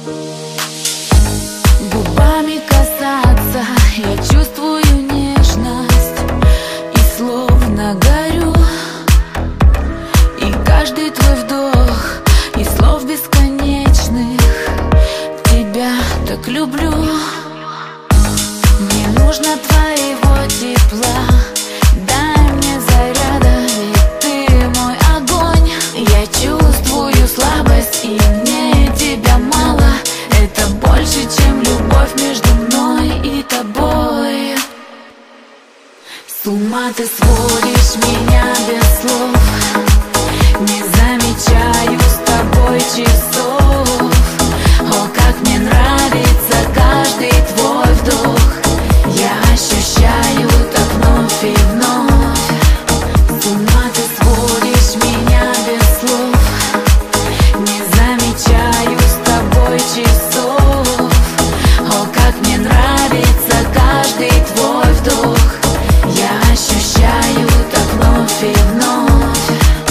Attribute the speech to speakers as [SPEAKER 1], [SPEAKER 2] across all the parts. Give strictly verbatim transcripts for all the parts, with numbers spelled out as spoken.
[SPEAKER 1] Губами касаться, я чувствую нежность и словно горю. И каждый твой вдох и слов бесконечных тебя так люблю. Мне нужно твоего тепла, дай мне заряда, ведь ты мой огонь. Я чувствую слабость, и мне тебя мало. Это больше, чем любовь между мной и тобой. С ума ты сводишь меня без слов, не замечаю с тобой часов. О, как мне нравится каждый твой вдох. Я ощущаю так вновь и вновь. С ума ты сводишь меня без слов, не замечаю с тобой часов. О, как мне нравится каждый твой вдох. Я ощущаю так вновь и вновь.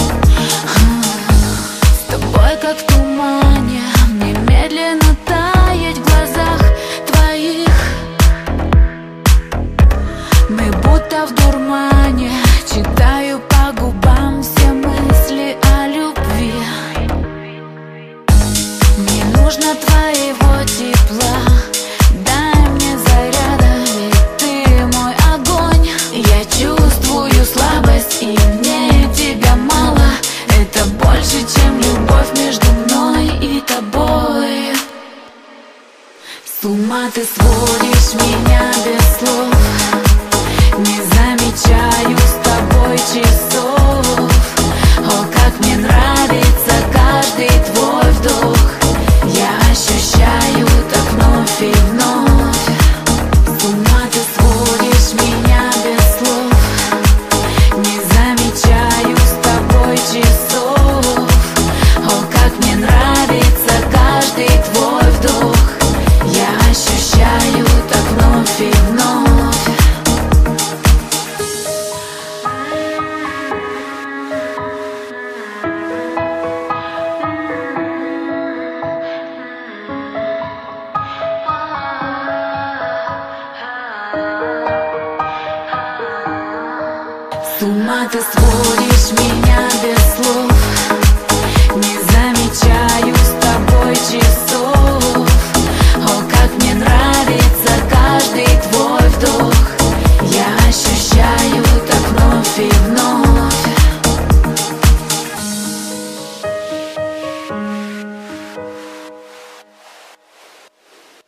[SPEAKER 1] С тобой как в тумане, мне медленно таять в глазах твоих. Мы будто в дурмане, читаю по губам все мысли о любви. Мне нужно твоего тепла, дай мне заряда, ведь ты мой огонь. Я чувствую слабость, и мне тебя мало. Это больше, чем любовь между мной и тобой. С ума ты сводишь меня без слов, не замечаю с тобой часов. О, как мне нравится каждый твой вдох. Я ощущаю так вновь и вновь. С ума ты сводишь меня без слов, не замечаю с тобой часов. О, как мне нравится каждый твой вдох. Я ощущаю так вновь и вновь. С ума ты сводишь меня